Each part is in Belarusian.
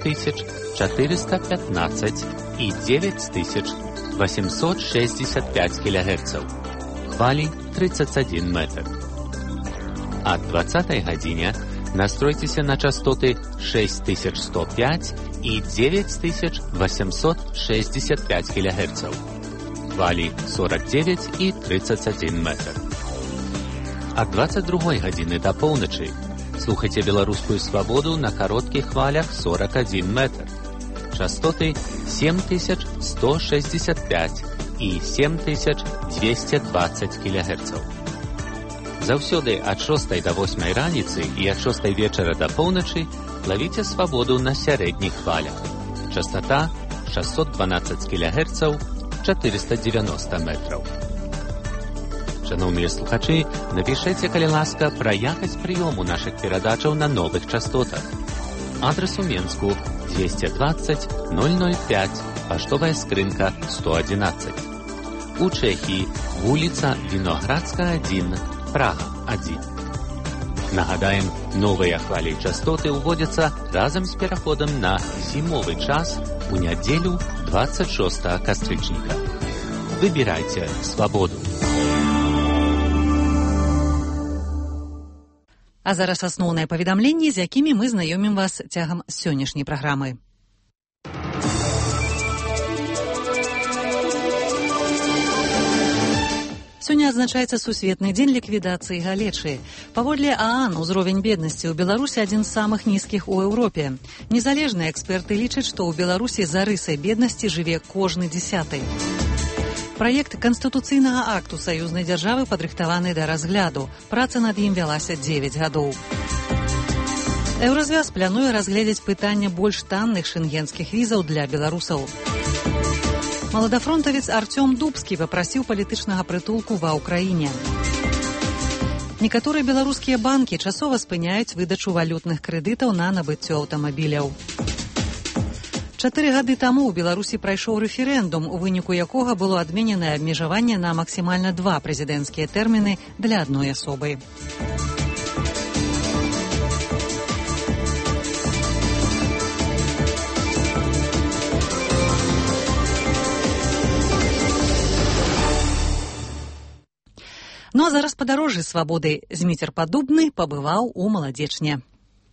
415 и 9865 кГц. Хвали 31 метр. А 20 гадзіне настройцеся на частоты 6105 и 9865 кГц. Хвали 49 и 31 метр. А 22 гадзіны до поўначы слухайте беларускую свабоду на коротких хвалях 41 метр. Частоты 7165 и 7220 кГц. Заўсёды ад 6 до 8 раніцы і ад 6 вечара до поўначы ловіце свабоду на сярэдніх хвалях. Частота 612 кГц, 490 метров. Шановныя слухачы, напішыце, калі ласка, пра якасць прыёму нашых перадачаў на новых частотах. Адрес у Менску 220 005, паштовая скрынка 111. У Чэхіі вуліца Віноградская, 1, Прага, 1. Нагадаем, новыя хвалі частоты ўводзяцца разам з пераходам на зімовы час у нядзелю 26 кастрычніка. Выбірайце свабоду. А зараз асноўныя паведамленні, з якімі мы знаёмім вас цягам сённяшняй праграмы. Сёння адзначаецца сусветны дзень ліквідацыі галечы. Паводле ААН, узровень беднасці ў Беларусі адзін з самых нізкіх у Еўропе. Незалежныя эксперты лічаць, што ў Беларусі за рысай беднасці жыве кожны 10-й. Праект канстытуцыйнага акту саюзнай дзяржавы падрыхтаваны да разгляду. Праца над ім вялася 9 гадоў. Еўразвяз плануе разгледзець пытанне больш танных шэнгенскіх візаў для беларусаў. Маладафронтавец Артём Дубскі папрасіў палітычнага прытулку ва ўкраіне. Некаторыя беларускія банкі часова спыняюць выдачу валютных крэдытаў на набыццё аўтамабіляў. 4 гады таму ў Беларусі прайшоў рэферэндум, у выніку якога было адмененае абмежаванне на максімальна 2 прэзідэнцкія тэрміны для адной асобы. Ну а зараз падарожжы свабоды. Зміцер Падубны пабываў у Маладзечне.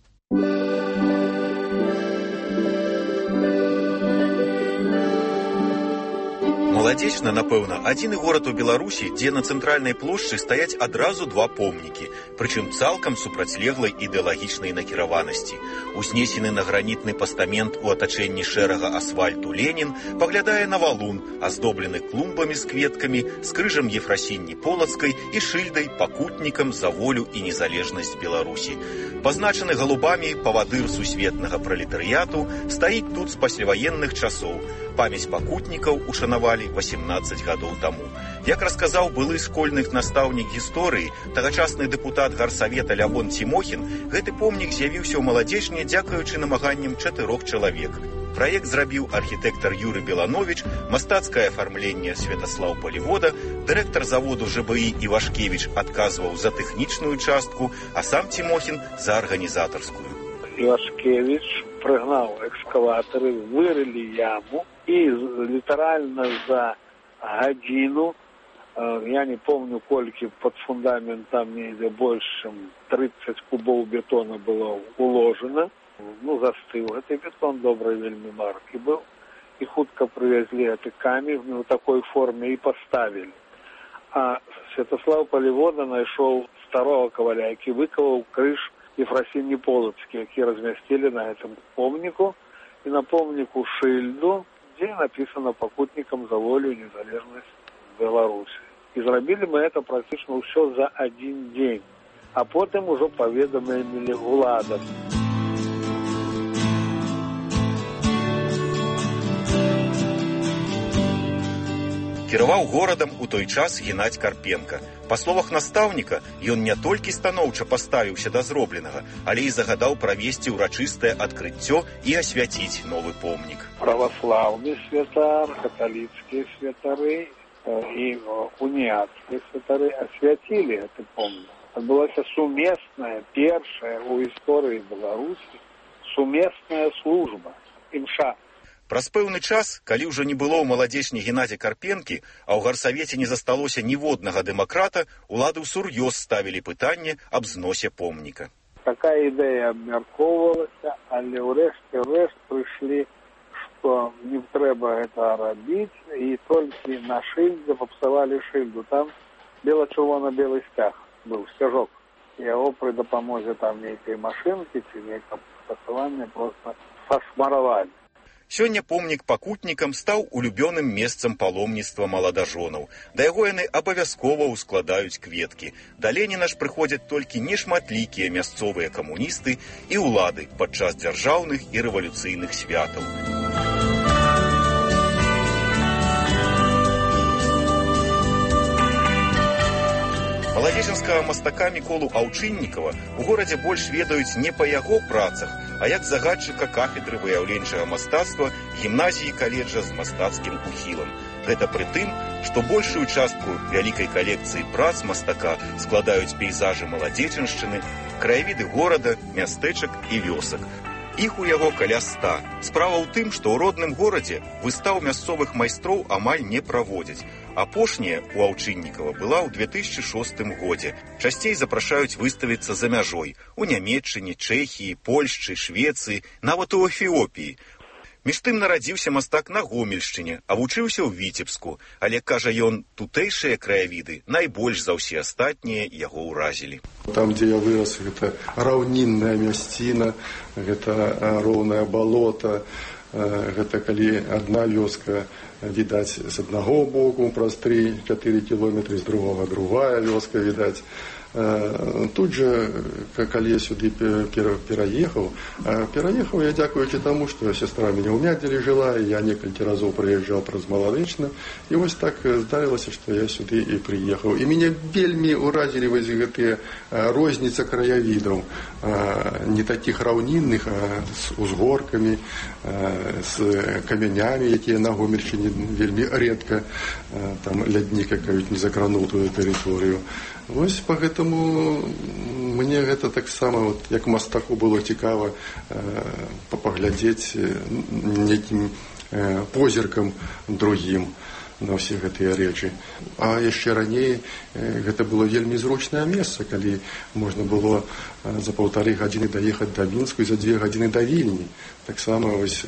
Маладзечна, напэўна, адзіны горад у Беларусі, дзе на цэнтральнай плошчы стаяць адразу 2 помнікі, прычым цалкам супрацьлеглай ідэалагічнай накіраванасці. Узнесены на гранітны пастамент у атачэнні шэрага асфальту Ленін паглядае на валун, аздоблены клумбамі з кветкамі, з крыжам Ефрасінні Полацкай і шыльдай пакутнікам за волю і незалежнасць Беларусі. Пазначаны галубамі павадыр сусветнага пралетарыяту стаіць тут з пасляваенных часоў. Памяць пакутнікаў ушанавалі 18 гадоў таму. Як расказаў былы школьных настаўнік гісторыі, тагачасны дэпутат гарсавета Лявон Цімохін, гэты помнік з'явіўся ў Маладзечне дзякуючы намаганням 4 чалавек. Праект зрабіў архітэктар Юры Беланович, мастацкае афармленне Святаслаў Палівода, дырэктар заводу ЖБІ Івашкевіч адказваў за тэхнічную частку, а сам Цімохін за арганізатарскую. Івашкевіч прыгнаў экскаватары, вырылі яму і літаральна за гадзіну, я не помню колькі пад фундаментам, недзе больш чым 30 кубоў бетона было уложена. Застыў гэты бетон, добрай вельмі маркі быў, і хутка прывезлі гэты камень у такой форме і паставілі. А Святаслаў Палівода знайшоў старого каваля, які выкаваў крыж Ефрасінні Полацкі, які размясцілі на гэтым помніку, і на помніку шыльду, дзе напісана пакутнікам за волю і незалежнасць Беларусі. І зрабілі мы это практычна ўсё за адзін дзень, а потым ужо паведамілі уладам. Кіраваў горадам у той час Геннадзь Карпенка. Па словах настаўніка, ён не толькі станоўча паставіўся да зробленага, але і загадаў правесці ўрачыстае адкрыццё і асвяціць новы помнік. Праваслаўны святар, каталіцкія святары і уніяцкія святары асвяцілі гэты помнік. Адбылася сумесная, першая ў гісторыі Беларусі сумесная служба, імша. Праз пэўны час, калі ўжо не было ў маладзечні Геннадзя Карпенкі, а ў гарсавеце не засталося ніводнага дэмакрата, улады ўсур'ёз ставілі пытанне аб зносе помніка. Такая ідэя абмяркоўвалася, але ўрэшце рэшт прыйшлі, што не трэба гэта рабіць, і толькі на шыльдзе папсавалі шыльду. Там бела-чырвона-белы сцяг быў, сцяжок. Яго пры дапамозе там нейкай машынкі ці нейкае пасаванне проста сашмаравалі. Сёння помнік пакутнікам стаў улюбёным месцам паломніцтва маладажонаў. Да яго яны абавязкова ўскладаюць кветкі. Да Леніна ж прыходзяць толькі нешматлікія мясцовыя камуністы і ўлады падчас дзяржаўных і рэвалюцыйных святаў. Маладзечанскага мастака Міколу Аўчыннікава у горадзе больш ведаюць не па яго працах, а як загадчыка кафедры выяўленчага мастацтва гімназіі каледжа з мастацкім ухілам. Гэта пры тым, што большую частку вялікай калекцыі прац мастака складаюць пейзажы маладзечаншчыны, краявіды горада, мястэчак і вёсак. Іх у яго каля 100. Справа ў тым, што ў родным горадзе выстаў мясцовых майстроў амаль не праводзяць. Апошняя у Аўчыннікава была ў 2006 годзе. Часцей запрашаюць выставіцца за мяжой у Нямецчыне, Чэхіі, Польшчы, Швецыі, нават у Эфіопіі. Між тым нарадзіўся мастак на Гомельшчыне, а вучыўся ў Віцебску, але, кажа ён, тутэйшыя краявіды найбольш за ўсе астатнія яго ўразілі. Там, дзе я вырас, гэта раўнінная мясціна, гэта роўнае балота, гэта калі адна вёска відаць з аднаго боку праз 3-4 кілометры, з другога другая вёска відаць. Тут же, калі я сюды пераехаў я дзякуючы таму, што сястра мяне ў Мядзелі жыла, і я некалькі разоў прыязджаў праз Маладэчна, і вось так здарылася, што я сюды і прыехаў. І мяне вельмі ўразілі вось гэтыя розніца краявідаў, не такіх раўнінных, а з узгоркамі, з камянямі, якія на Гомельшчыне вельмі рэдка, там ляднік, кажуць, не закрануў тую тэрыторыю. Вось па гэтаму мне гэта таксама, як мастаку было цікава паглядзець нейкім позіркам другім на ўсе гэтыя рэчы. А яшчэ раней гэта было вельмі зручнае месца, калі можна было за 1,5 гадзіны даехаць да Мінску і за 2 гадзіны да Вільні. Таксама вось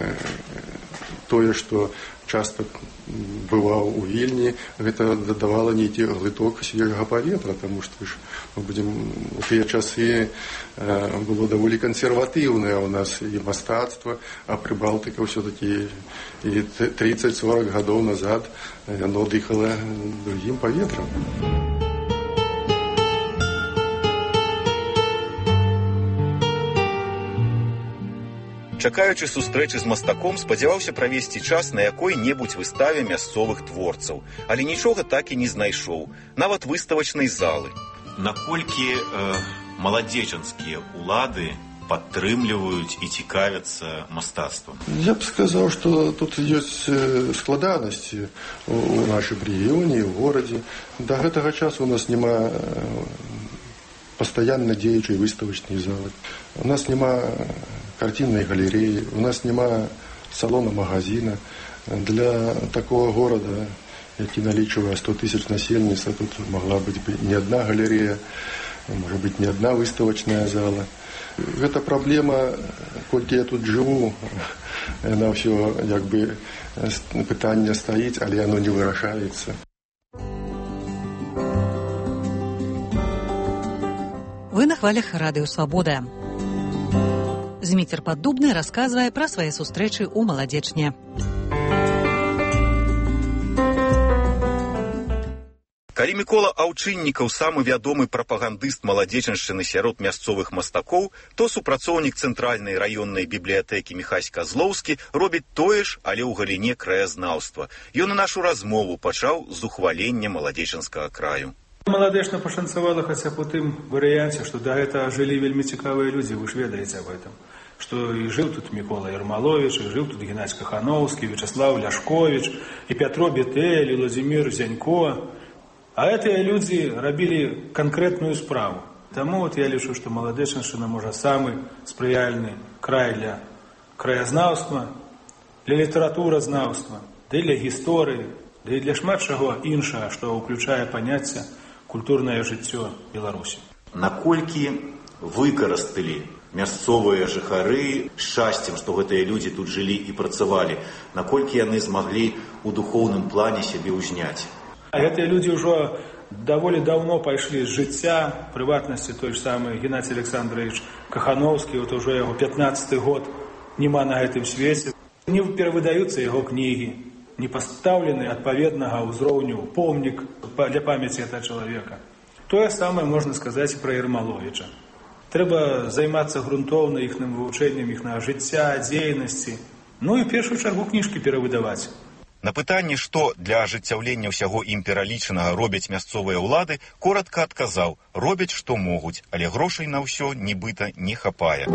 тое, што часта бываў у Вільні, гэта дадавала нейкі глыток свежага паветра, таму што мы будзем у тыя часы было даволі кансерватыўнае ў нас і мастацтва, а Прыбалтыка ўсё-такі і 30-40 гадоў назад яно дыхала другім паветрам. Чакаючы сустрэчы з мастаком, спадзяваўся правесці час на якой-небудзь выставе мясцовых творцаў, але нічога так і не знайшоў, нават выставачнай залы. Наколькі маладзечанскія ўлады падтрымліваюць і цікавяцца мастацтвам? Я б сказаў, што тут ёсць складанасці ў нашым рэгіёне, ў горадзе. Да гэтага часу у нас няма пастаянна дзеючай выставачнай залы. У нас няма картинной галереи, у нас нема салона-магазина. Для такого города, який налічує 100 тысяч насельніцтва, тут могла бути не одна галерея, може бути не одна выставочная зала. Гэта праблема, колькі я тут живу, на ўсё як бы пытанне стаіць, але оно не вырашаецца. Вы на хвалях Радыё Свабода. Зміцер Паддубны расказвае пра свае сустрэчы ў Маладзечне. Калі Мікола Аўчыннікаў самы вядомы прапагандыст маладзечаншчыны сярод мясцовых мастакоў, то супрацоўнік цэнтральнай раённай бібліятэкі Міхась Казлоўскі робіць тое ж, але ў галіне краязнаўства. Ён і нашу размову пачаў з ухвалення маладзечанскага краю. Маладэчна пашанцавала хаця б у тым варыянце, што да гэтага жылі вельмі цікавыя людзі, вы ж ведаеце аб этом. Што і жыў тут Мікола Ярмаловіч, і жыў тут Геннадзь Кахановскі, Вячаслав Ляшковіч, і Пятро Бетэль, і Владзімір Зянько. А гэтыя людзі рабілі канкрэтную справу. Таму вот я лічу, што Маладэчыншчына можа самы спрыяльны край для краязнаўства, для літаратуразнаўства, ды для гісторыі, ды і для шмат чаго іншага, што ўключае паняцце культурнае жыццё Беларусі. Наколькі выкарысталі мясцовыя жыхары шчасцем, што гэтыя людзі тут жылі і працавалі, наколькі яны змаглі ў духоўным плане сябе ўзняць? Гэтыя людзі ўжо даволі даўно пайшлі з жыцця, прыватнасці той ж самы Геннадзій Александрович Кахановскі, вот ужо яго 15-й год няма на гэтым свеце. Не перавыдаюцца яго кнігі, не пастаўлены адпаведнага ўзроўню помнік для памяці гэтага чалавека. Тое самае можна сказаць пра Ермаловіча. Трэба займацца грунтоўна іхным вывучэннем іхнага жыцця, дзейнасці, ну і ў першую чаргу кніжкі перавыдаваць. На пытанне, што для ажыццяўлення ўсяго ім пералічанага робяць мясцовыя ўлады, коратка адказаў: робяць, што могуць, але грошай на ўсё нібыта не хапае.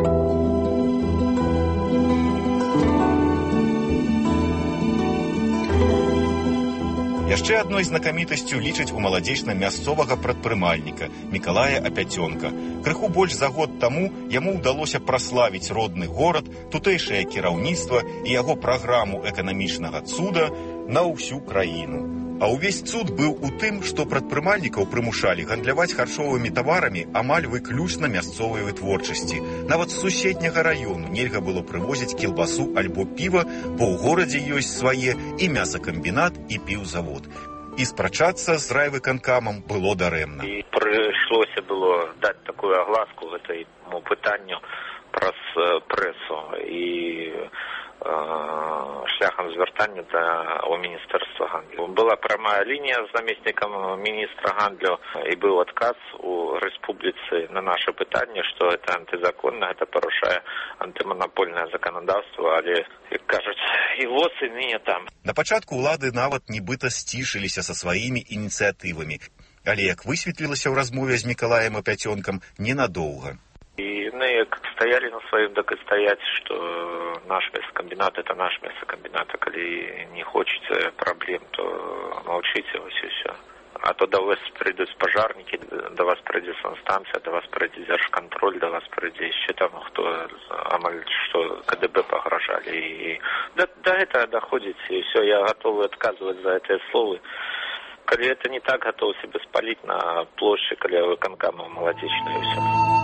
Яшчэ адной знакамітасцю лічаць у Маладзечна мясцовага прадпрымальніка Мікалая Апяцёнка. Крыху больш за год таму яму ўдалося праславіць родны горад, тутэйшае кіраўніцтва і яго праграму эканамічнага цуда на ўсю краіну. А ўвесь цуд быў у тым, што прадпрымальнікаў прымушалі гандляваць харчовымі таварамі амаль выключна мясцовай вытворчасці. Нават з суседняга раёну нельга было прывозіць кілбасу альбо піва, бо ў горадзе ёсць свае і мясакамбінат, і піўзавод. І спрачацца з райвыканкамам было дарэмна. І прыйшлося было даць такую агласку гэтаму пытанню праз прэсу і шляхам звяртання ў міністэрства гандлю. Была прамая лінія з намеснікам міністра гандлю і быў адказ у рэспубліцы на наша пытанне, што гэта антызаконна, гэта парушае антыманапольнае заканадаўства, але, як кажуць, і воз, і ныне там. На пачатку ўлады нават нібыта сцішыліся са сваімі ініцыятывамі, але, як высветлілася ў размове з Мікалаем Апяцёнкам, ненадоўга. І яны як стаялі на сваім, так і стаяць, што наш мясакамбінат – это наш мясакамбінат, а калі не хочаце праблем, то маўчыце, вось і ўсё. А то да вас прыйдуць пажарнікі, да вас прыйдзе санстанцыя, да вас прыйдзе дзяржкантроль, да вас прыйдзе яшчэ там, хто амаль што КДБ пагражалі. І да гэтага даходзіць, і ўсё, я гатовы адказваць за гэтыя словы. Калі это не так, гатовы себе спаліць на плошчы, каля выканкама Маладзечна, і ўсё.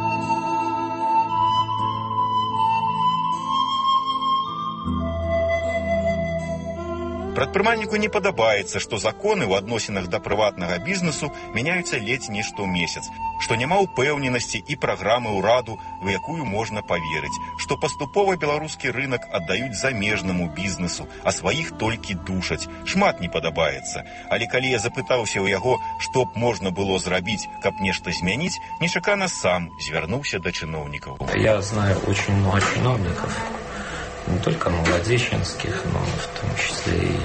Прадпрымальніку не падабаецца, што законы ў адносінах да прыватнага бізнесу мяняюцца ледзь не штомесяц, што няма ўпэўненасці і праграмы ўраду, у якую можна паверыць, што паступова беларускі рынак аддаюць замежнаму бізнесу, а сваіх толькі душаць. Шмат не падабаецца. Але калі я запытаўся ў яго, што б можна было зрабіць, каб нешта змяніць, нечакана сам звярнуўся да чыноўнікаў. Я знаю очень много чиновников, не только молодеченских, но в том числе и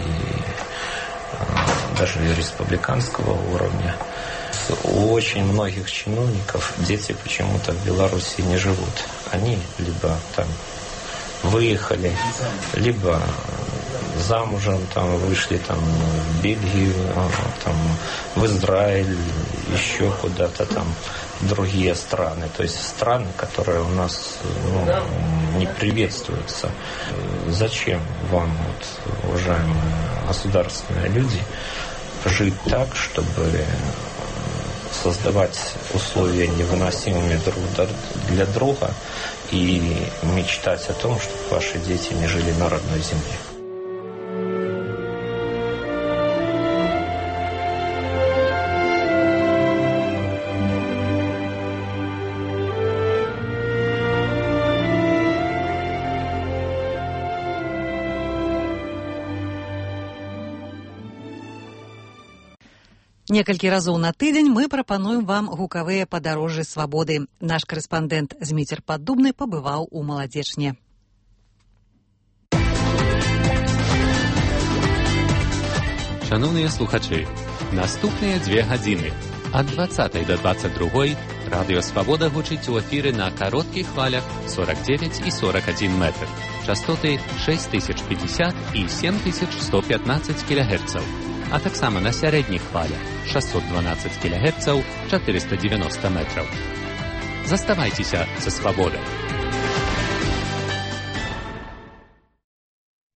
даже республиканского уровня. У очень многих чиновников дети почему-то в Беларуси не живут. Они либо там выехали, либо замужем там вышли там в Бельгию, там в Израиль, еще куда-то там в другие страны. То есть страны, которые у нас не приветствуются. Зачем вам, вот, уважаемые государственные люди, жить так, чтобы создавать условия невыносимыми друг для друга и мечтать о том, чтобы ваши дети не жили на родной земле? Некалькі разоў на тыдзень мы прапануем вам гукавыя падарожжы свабоды. Наш корэспандэнт Зміцер Паддубны пабываў у Маладзечне. Шановныя слухачы, наступныя 2 гадзіны ад 20 до 22 радыё Свабода гучыць у эфіры на кароткіх хвалях 49 і 41 метр, частоты 6050 і 7115 кГц, а таксама на сярэдніх хвалях 612 кГц, 490 метраў. Заставайцеся са свабодай.